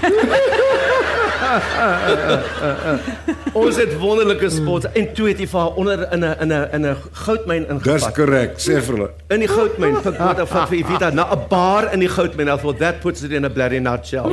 Ons het wonderlike spots en toe het hy vir haar onder in 'n in 'n in 'n goudmyn ingevat. Dis korrek, sê vir hulle. In die goudmyn, Pik Botha van vir Evita na 'n bar in die goudmyn. I thought that puts it in a bloody nutshell.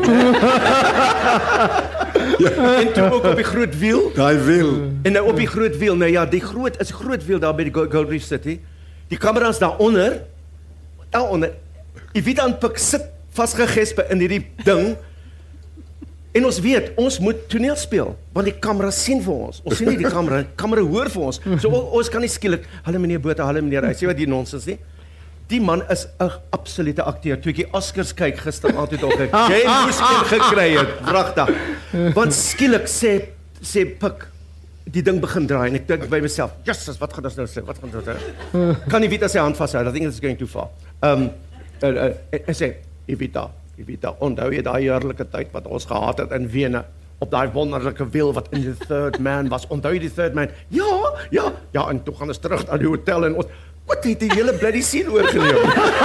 Ja. En toe ook op die groot wiel. Daai wiel. En nou op die groot wiel, nou ja, die groot is groot wiel daar by die Gold Reef City. Die kameras daaronder, daaronder. Evita en Pik sit vasgegespe in hierdie ding. En ons weet, ons moet toneel speel, want die kamera sien vir ons. Ons sien nie die kamera, die kamera hoor vir ons. So ons kan nie skielik, "Hallo meneer Botha, hallo meneer." Hy sê wat hier nonsens nie. Die man is 'n absolute akteur. Toe ek die Oscars kyk gisteraand het ook ek, jy moes een gekry het, wragtig. Want skielik sê sê Pik, die ding begin draai en ek dink by myself, "Jesus, wat gaan ons nou sê? Wat gaan ons nou? Kan Evita sy hand vashou? I think it's going too far." Um uh, uh, ek sê, "Evita, Evita, onthou jy daai heerlike tyd wat ons gehad het in Wene op daai wonderlike wiel wat in die Third Man was? Onthou jy die Third Man?" "Ja, ja, ja, en toe gaan ons terug na die hotel en ons wat het die hele bloody scene oorgeneem."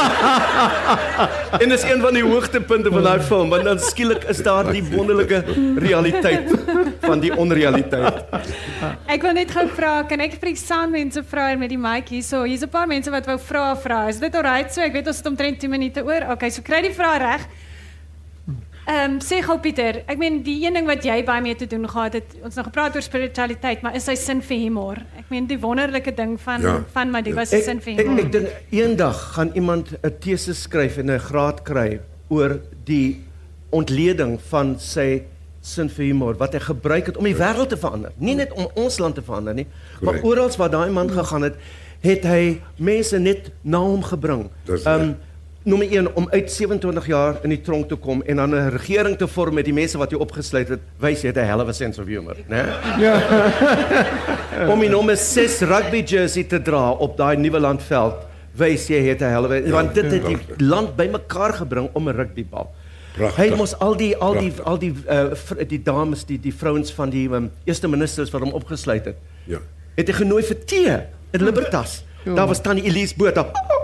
En dis een van die hoogtepunte van daai film, want dan skielik is daar die wonderlike realiteit van die onrealiteit. Ek wil net gou vra, kan ek vir die soundmense vra met die mic hier so? Hier's 'n paar mense wat wou vra vra. Is dit alright so? Ek weet ons het omtrent twee minute oor. Okay, so kry die vraag reg. Ehm um, sê gou Pieter, ek meen die een ding wat jy baie mee te doen gehad het, ons nou gepraat oor spiritualiteit, maar is sy sin vir humor? Ek meen die wonderlike ding van ja. van Madiba se sin vir humor. Ek ek dink eendag gaan iemand 'n tesis skryf en 'n graad kry oor die ontleding van sy sin vir humor wat hy gebruik het om die wêreld te verander. Nie net om ons land te verander nie, Correct. maar oral waar daai man gegaan het, het hy mense net na hom gebring. Ehm um, Nommer een, om uit sewenentwintig jaar in die tronk te kom en dan 'n regering te vorm met die mense wat jy opgesluit het, wys jy het 'n hell of a sense of humor, né? Ja. Om die nommer ses rugby jersey te dra op daai Nieuweland veld, wys jy het 'n hell of a, want dit het die land bymekaar gebring om 'n rugbybal. Prachtig. Hy moes al die al die Prachtig. al die uh, vr- die dames, die die vrouens van die um, eerste ministers wat hom opgesluit het. Ja. Het hy genooi vir tee in Libertas. Daar was tannie Elise Botha.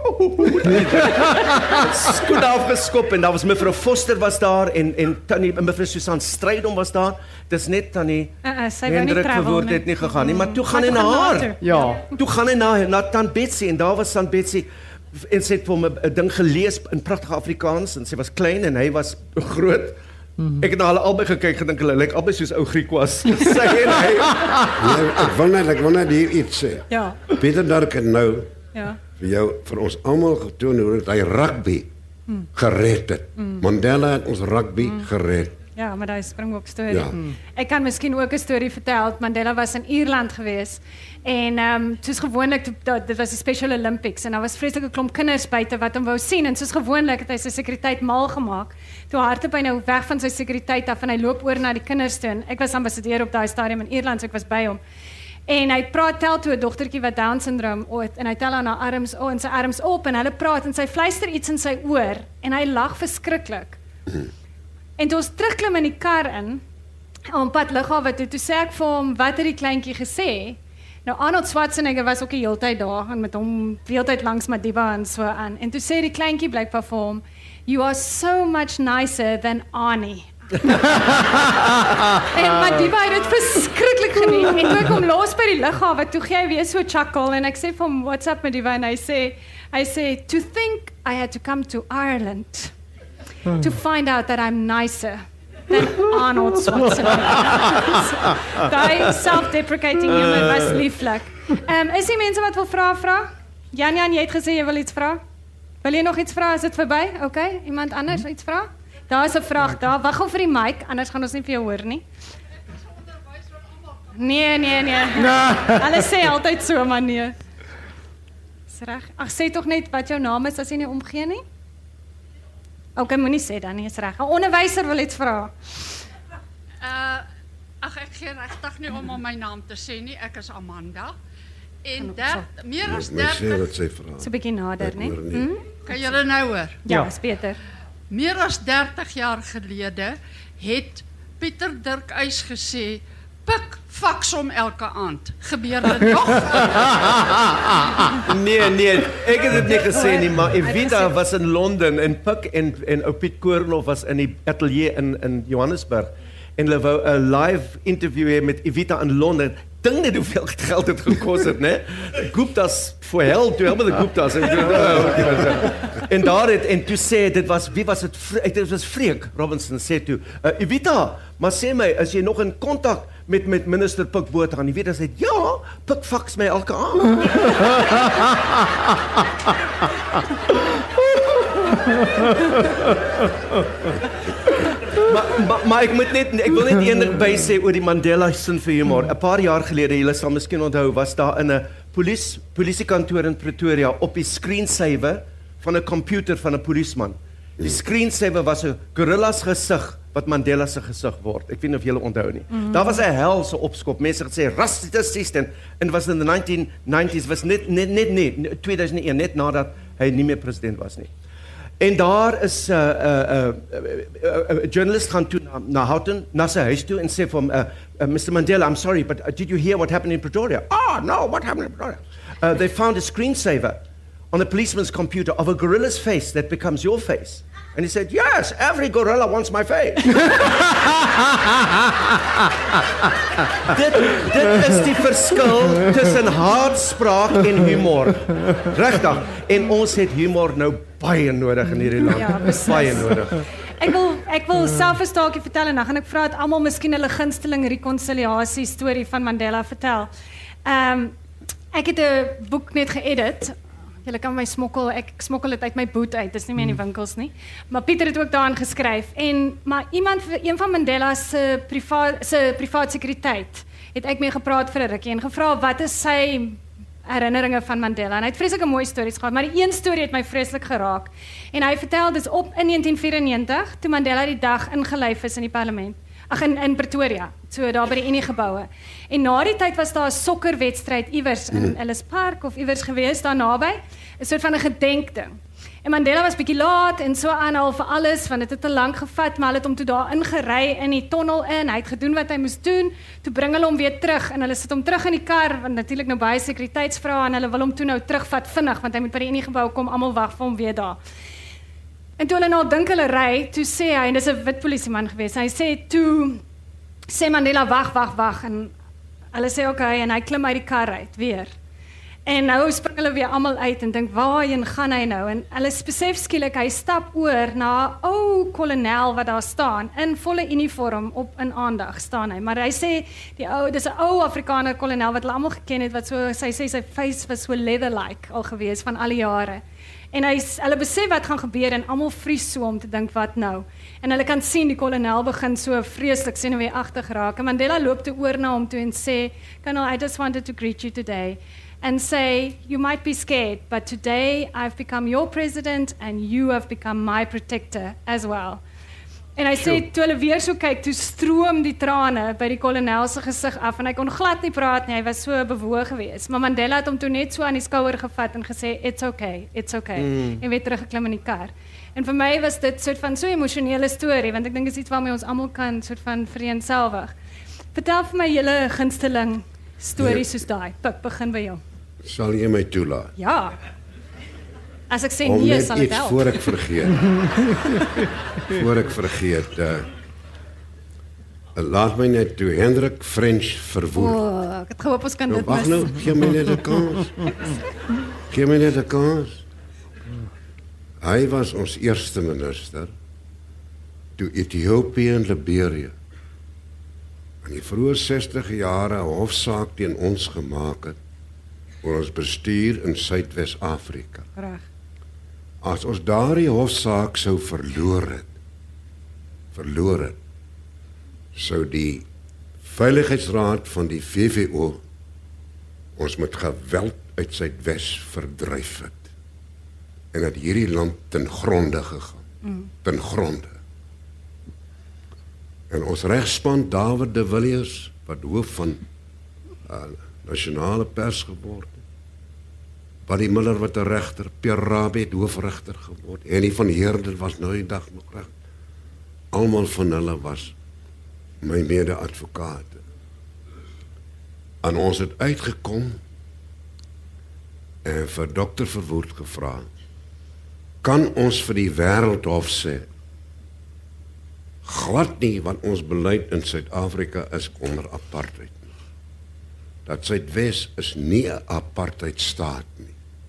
Skoon afgeskop en daar was mevrou Foster was daar en en tannie mevrou Susan Strydom was daar. Dis net tannie Uh, uh, sy wou nie Hendrik travel Verwoerd nie. het nie gegaan nie, maar toe gaan Maar hy toe na gaan haar. later. Ja. Toe gaan hy na na tant Betsy en daar was tant Betsy en sy het vir hom 'n 'n ding gelees in pragtige Afrikaans en sy was klein en hy was groot. Ek het na hulle albei gekyk gedink hulle lyk albei soos ou Griekwas. Sy en hy. Nee, ek wil net ek wil net hier iets sê. Ja, Pieter Dirk het nou ja. vir jou vir ons almal getoon hoe dat hy rugby gered het. Mandela het ons rugby gered. Ja, maar daai Springbok storie. Ja. Ek kan miskien ook 'n storie vertel. Mandela was in Ierland gewees en ehm um, soos gewoonlik toe- dit was die Special Olympics en daar was vreeslike klomp kinders buite wat hom wou sien en soos gewoonlik het hy sy sekuriteit mal gemaak. Toe hardloop hy nou weg van sy sekuriteit af en hy loop oor na die kinders toe. En ek was ambassadeur op daai stadium in Ierland, so ek was by hom. En hy praat tel toe 'n dogtertjie wat Down syndroom het en hy tel haar na arms o en sy arms op en hulle praat en sy fluister iets in sy oor en hy lag verskriklik. En toe ons terugklim in die kar in, op pad lughawe toe, toe sê ek vir hom, wat het die kleintjie gesê? Nou Arnold Schwarzenegger was ook die hele tyd daar en met hom die hele tyd langs Madiba en so aan. En toe sê die kleintjie blykbaar vir hom, you are so much nicer than Arnie. En Madiba het dit verskriklik geniet. En toe ek hom los by die lughawe, toe gee hy weer so chuckle en ek sê vir hom, what's up Madiba? En hy sê, hy sê, to think I had to come to Ireland to find out that I'm nicer than Arnold Schwarzenegger. Daai self-deprecating humor was lieflik. Ehm um, is die mense wat wil vra vra? Jan Jan, jy het gesê jy wil iets vra. Wil jy nog iets vra? Is dit verby? Okay, iemand anders iets vra? Daar is 'n vraag daar. Wag gou vir die mic, anders gaan ons nie vir jou hoor nie. Nee, nee, nee. Hulle sê altyd so, maar nee. Dis reg. Ag, sê tog net wat jou naam is as jy nie omgee nie. Okay, moenie sê dan nie, is reg. 'n Onderwyser wil iets vra. Uh, ag ek gee regtig nie om om my naam te sê nie. Ek is Amanda. En der, meer as My sê dertig, wat sy vra. So 'n bietjie nader, Ek né? hoor nie. Hm? kan julle nou hoor. Ja, Ja. is beter. Meer as dertig jaar gelede het Pieter Dirk Uys gesê, "Pik faks hom elke aand." Gebeur dit nog? Nee, nee, ek het dit nie gesê nie, maar Evita was in Londen en Pik en en ou Piet Koornhof was in die ateljee in in Johannesburg en hulle wou 'n live interview hê met Evita in Londen. Dink net hoeveel geld dit gekos het, né? Gupta's for hell, toe helemaal de Gupta's. En, en daar het en toe sê dit was wie was dit? Dit was Freek Robinson sê toe, uh, Evita, maar sê my, is jy nog in kontak met met minister Pik Botha? En Evita sê, ja, Pik faks my elke aand. maar, maar, maar ek moet net ek wil net een ding by sê oor die Mandela sin vir humor. 'n Paar jaar gelede, julle sal miskien onthou, was daar in 'n polisie polisiekantoor in Pretoria op die screensaver van 'n komputer van 'n polisieman. Die screensaver was 'n gorillas gesig wat Mandela se gesig word. Ek weet nie of julle onthou nie. Mm-hmm. Daar was 'n helse opskop. Mense het gesê racisties en en was in the nineteen nineties was net net net net twee duisend een net nadat hy nie meer president was nie. En daar is 'n uh, uh, uh, uh, uh, journalist gaan toe na, na Houghton, na sy huis toe en sê vir hom, uh, uh, Mister Mandela, I'm sorry, but uh, did you hear what happened in Pretoria? Ah, oh, no, what happened in Pretoria? Uh, they found a screensaver on a policeman's computer of a gorilla's face that becomes your face. And he said, yes, every gorilla wants my face. dit, dit is die verskil tussen haatspraak en humor. Regtig. En ons het humor nou baie nodig in hierdie land. Ja, beslis. Baie nodig. Ek wil ek wil self 'n staaltjie vertel en dan gaan ek vra dat almal miskien hulle gunsteling rekonsiliasie storie van Mandela vertel. Ehm um, ek het 'n boek net geëdit. Julle kan my smokkel, ek smokkel dit uit my boot uit. Dis nie meer in die winkels nie. Maar Pieter het ook daarin geskryf en maar iemand een van Mandela se privaat se privaat sekuriteit het ek mee gepraat vir 'n rukkie en gevra wat is sy herinneringe van Mandela. En hy het vreeslike mooi stories gehad, maar die een storie het my vreeslik geraak. En hy vertel dis op in negentien vyf-en-negentig toe Mandela die dag ingelyf is in die parlement. Ag in in Pretoria, so daar by die Unie geboue. En na die tyd was daar 'n sokkerwedstryd iewers in Ellis Park of iewers gewees daar naby, 'n soort van 'n gedenkding. En Mandela was bietjie laat en so aan al vir alles, want dit het te lank gevat, maar hulle het hom toe daar ingery in die tonnel in, hy het gedoen wat hy moes doen, toe bring hulle hom weer terug, en hulle sit hom terug in die kar, want natuurlik nou baie sekuriteitsvrae, en hulle wil hom toe nou terugvat vinnig, want hy moet by die Uniegebou kom, almal wag vir hom weer daar. En toe hulle nou dink hulle ry, toe sê hy, en dis 'n wit polisieman gewees, hy sê toe, sê Mandela, wag, wag, wag, en hulle sê oké, okay, en hy klim uit die kar uit, weer. En nou spring hulle weer almal uit en dink, waarheen gaan hy nou? En hulle besef skielik, hy stap oor na 'n ou kolonel wat daar staan, in volle uniform, op in aandag staan hy. Maar hy sê, die ou, dis 'n ou Afrikaner kolonel wat hulle almal geken het, wat so, sy sê, sy face was so leather-like al gewees van al die jare. En hy, hulle besef wat gaan gebeur en almal vries so om te dink wat nou. En hulle kan sien die kolonel begin so vreeslik senuweeagtig raak. En Mandela loop toe oor na hom toe en sê, Colonel, I just wanted to greet you today and say, you might be scared, but today I've become your president and you have become my protector as well. En hy sê, toe hulle weer so kyk, toe stroom die trane by die kolonel se gesig af en hy kon glad nie praat nie, hy was so bewoog geweest. Maar Mandela het hom toe net so aan die skouer gevat en gesê, it's okay, it's okay. Mm. En weer teruggeklim in die kar. En vir my was dit soort van so 'n emosionele storie, want ek dink dit is iets waarmee ons almal kan soort van vereenselwig. Vertel vir my julle gunsteling stories soos daai. Pik, begin by jou. Sal jy my toelaat? Ja. As ek sê Om nee, net sal ek iets help. voor ek vergeet. voor ek vergeet. Uh, laat my net toe Hendrik French verwoord. Oh, ek het gehoop ons kan Nou, dit wag nou, gee my net 'n kans. Gee my net 'n kans. Hy was ons eerste minister toe Ethiopië en Liberia in die vroeë sestige jare 'n hofsaak teen ons gemaak het oor ons bestuur in Suidwes-Afrika. Reg. As ons daardie hofsaak sou verloor het, verloor het, sou die Veiligheidsraad van die V V O ons met geweld uit Suidwes verdryf het. En het hierdie land ten gronde gegaan. Mm. Ten gronde. En ons regspan David de Villiers, wat hoof van uh, nasionale pers geword het. Buddy Miller wat 'n regter, Pierre Rabie het hoofregter geword. En die van Heerden was nou die dag nog reg. Almal van hulle was my mede-advokate. En ons het uitgekom en vir dokter Verwoerd gevra, kan ons vir die wêreldhof sê, glad nie, want ons beleid in Suid-Afrika is onder apartheid nie. Dat Suidwes is nie 'n apartheidstaat nie.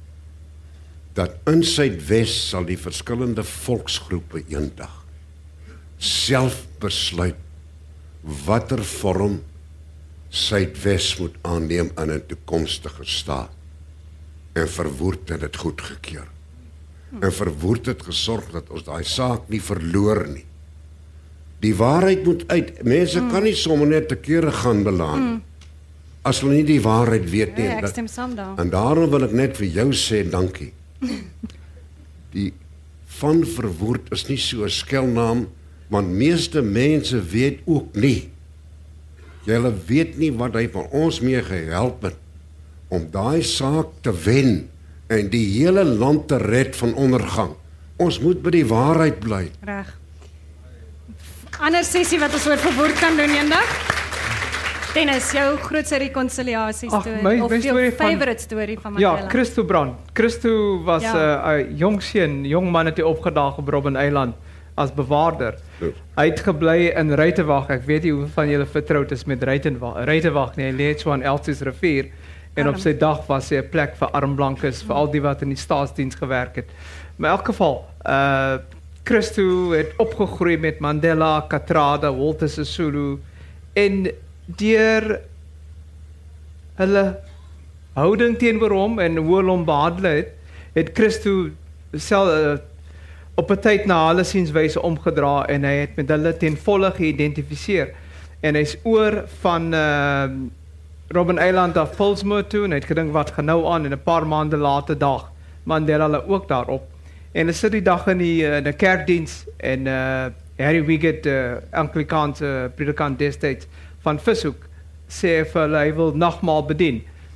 Dat in Suidwes sal die verskillende volksgroepe eendag self besluit watter vorm Suidwes moet aanneem in 'n toekomstige staat. En Verwoerd het dit goedgekeur. En Verwoerd het gesorg dat ons daai saak nie verloor nie. Die waarheid moet uit. Mense mm. kan nie sommer net te kere gaan belaan mm. as hulle nie die waarheid weet nie. Ja, ek stem saam daar. En daarom wil ek net vir jou sê dankie. Die van Verwoerd is nie so 'n skelnaam, want meeste mense weet ook nie. Julle weet nie wat hy van ons mee gehelp het om daai saak te wen en die hele land te red van ondergang. Ons moet by die waarheid bly. Reg. Ander sessie wat ons oor Verwoerd kan doen eendag. Dennis, jou grootste rekonsiliasie storie my- of my jou storie van- favourite storie van Mandela? Ja, Christo Brand. Christo was 'n Ja. uh, jong seun, jong man het hy opgedaag op Robben-Eiland as bewaarder. Ja. Hy het gebly in Ruitenwag. Ek weet nie hoeveel van julle vertroud is met Ruitenwag. Ruitenwag, nee, hy lê so aan Elsies rivier. En op sy dag was hy 'n plek vir armblankes, vir al die wat in die staatsdiens gewerk het. Maar in elk geval, uh Christo het opgegroei met Mandela, Katrada, Walter Sisulu en deur hulle houding teenoor hom en hoe hulle hom behandel het, het Christo self uh, op 'n tyd na hulle sienswyse omgedra en hy het met hulle ten volle geïdentifiseer. En hy's oor van uh Robben-Eiland af Volsmoor toe en hy het gedink wat gaan nou aan en 'n paar maande later dag Mandela hulle ook daarop. En hulle sit die dag in die in 'n kerkdiens en uh Harry Wiggett, uh, Anglikaanse predikant destyds van Vishoek, sê vir hulle hy wil nagmaal bedien.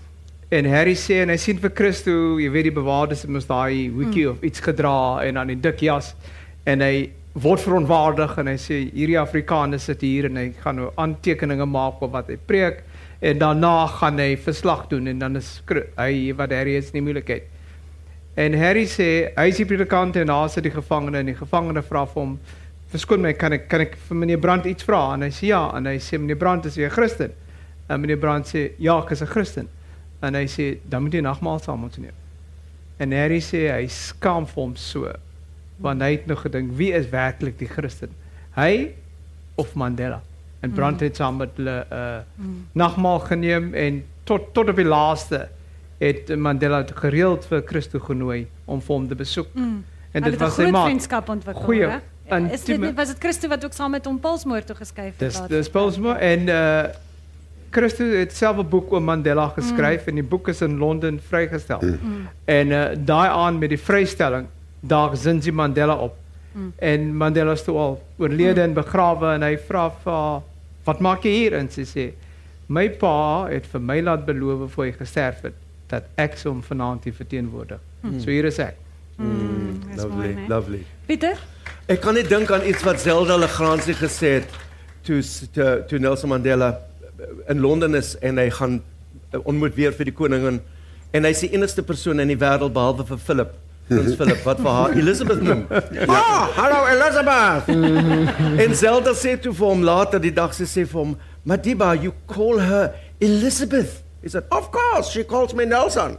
En Harry sê, en hy sien vir Christo, jy weet die bewaarders het mos daai hoedjie mm. of iets gedra en dan die dik jas. En hy word verontwaardig en hy sê, hierdie Afrikaner sit hier en hy gaan nou aantekeninge maak op wat hy preek. En daarna gaan hy verslag doen en dan is hy, wat Harry is, nie moeilikheid. En Harry sê, hy is die predikant en daar sit die gevangene en die gevangene vra vir hom, verskoon my, kan ek, kan ek vir meneer Brandt iets vra? En hy sê ja, en hy sê, meneer Brandt, is jy 'n Christen? En meneer Brandt sê, ja, ek is 'n Christen. En hy sê, dan moet jy nagmaal saam ons neem. En Harry sê, hy skaam vir hom so, want hy het nog gedink, wie is werklik die Christen? Hy of Mandela? En Brandt het saam met hulle uh, mm. nagmaal geneem en tot, tot op die laaste het Mandela gereeld vir Christo genooi om vir hom te besoek. Mm. En dit was 'n vriendskap ontwikkel. Goeie. Ja, is dit was dit Christo wat ook saam met hom Paulsmoor toe geskryf het? Dis dis Paulsmoor en uh Christo het self 'n boek oor Mandela geskryf mm. en die boek is in Londen vrygestel. Mm. En uh daai aan met die vrystelling daag Zinzi Mandela op. Mm. En Mandela is toe al oorlede mm. en begrawe en hy vra vir wat maak jy hier? En sy sê my pa het vir my laat beloof voor hy gesterf het dat ek hom vanaand hier verteenwoordig. Mm. So hier is ek. Mm. Lovely, mooi, lovely. Pieter? Ek kan net dink aan iets wat Zelda Legrandsie gesê het toe toe toe Nelson Mandela in Londen is en hy gaan ontmoet weer vir die koningin en hy is die enigste persoon in die wêreld behalwe vir Philip, prins Philip wat vir haar Elizabeth noem. Ja, oh, hallo Elizabeth. En Zelda sê toe vir hom later die dag sy sê vir hom, Madiba, you call her Elizabeth. He said, of course, she calls me Nelson.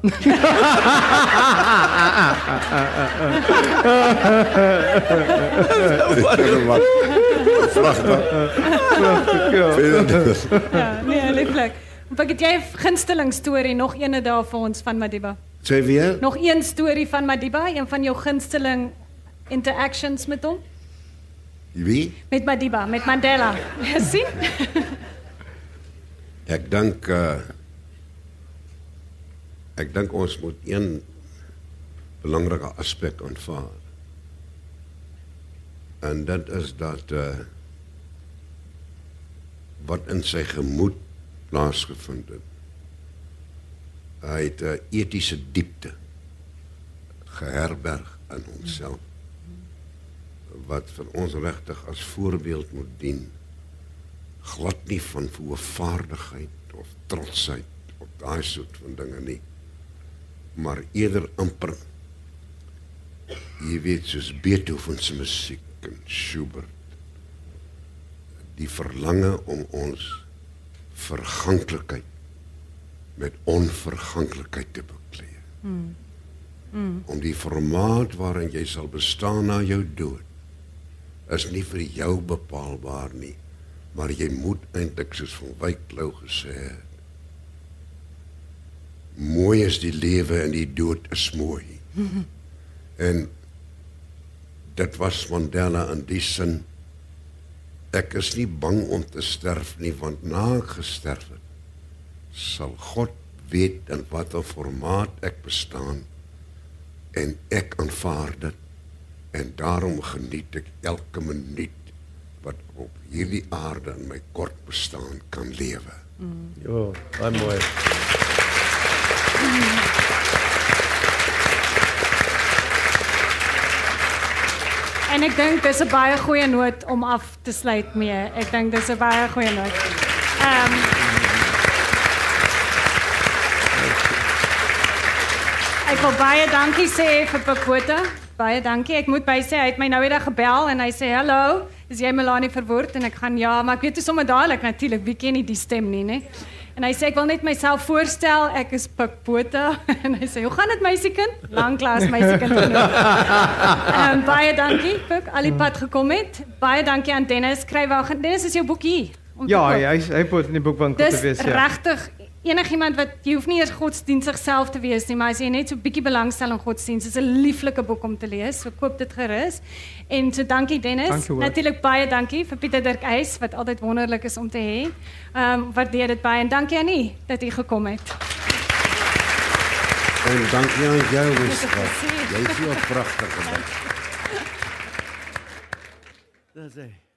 Ja, nee, lieflik. Wat het jy 'n gunsteling storie nog eene daar vir ons van Madiba? Sê weer? Nog een storie van Madiba, een van jou gunsteling interactions met hom? Wie? Met Madiba, met Mandela. Sien? Ek dink uh Ek dink ons moet een belangrike aspek aanvaar. En dit is dat uh, wat in sy gemoed plaasgevind het. Hy het 'n etiese diepte geherberg in homself wat vir ons regtig as voorbeeld moet dien. Glad nie van voorvaardigheid of trotsheid of daai soort van dinge nie. Maar eerder amper, jy weet, soos Beethoven se musiek en Schubert, die verlange om ons verganklikheid met onverganklikheid te bekleed. Mm. Mm. Om die formaat waarin jy sal bestaan na jou dood, is nie vir jou bepaalbaar nie, maar jy moet eintlik soos Van Wyk Lou gesê het, mooi is die lewe en die dood is mooi. Mm-hmm. En dit was Mandela in die sin, ek is nie bang om te sterf nie, want na ek gesterf het, sal God weet in watter formaat ek bestaan, en ek aanvaar dit, en daarom geniet ek elke minuut wat op hierdie aarde in my kort bestaan kan lewe. Mm. Jo, baie mooi. En ek dink dis 'n baie goeie noot om af te sluit mee. Ek dink dis 'n baie goeie noot. Ehm um, Ek wil baie dankie sê vir Pik Botha. Baie dankie. Ek moet by sê hy het my nou eendag gebel en hy sê hallo, is jy Melanie Verwoerd? En ek gaan ja, maar ek weet toe sommer dadelik natuurlik wie ken nie die stem nie, né? En hy sê ek wil net myself voorstel, ek is Pik Botha. En hy sê, hoe gaan dit meisiekind? Lanklaas meisiekind. Ehm um, baie dankie Pik, al die pad gekom het. Baie dankie aan Dennis Skrywagen. Dennis, is jou boek hier? Ja, hy hy moet in die boekwinkel te wees, ja. Dis regtig enigiemand wat jy hoef nie eers godsdienstig self te wees nie, maar as jy net so 'n bietjie belangstel in godsdienst, is 'n lieflike boek om te lees. So koop dit gerus. En so dankie Dennis. Natuurlik baie dankie vir Pieter Dirk Eys wat altyd wonderlik is om te hê. Ehm um, waardeer dit baie en dankie aan u dat u gekom het. En dankie aan jou, Wistra. Jy is so 'n pragtige man. Dis hy.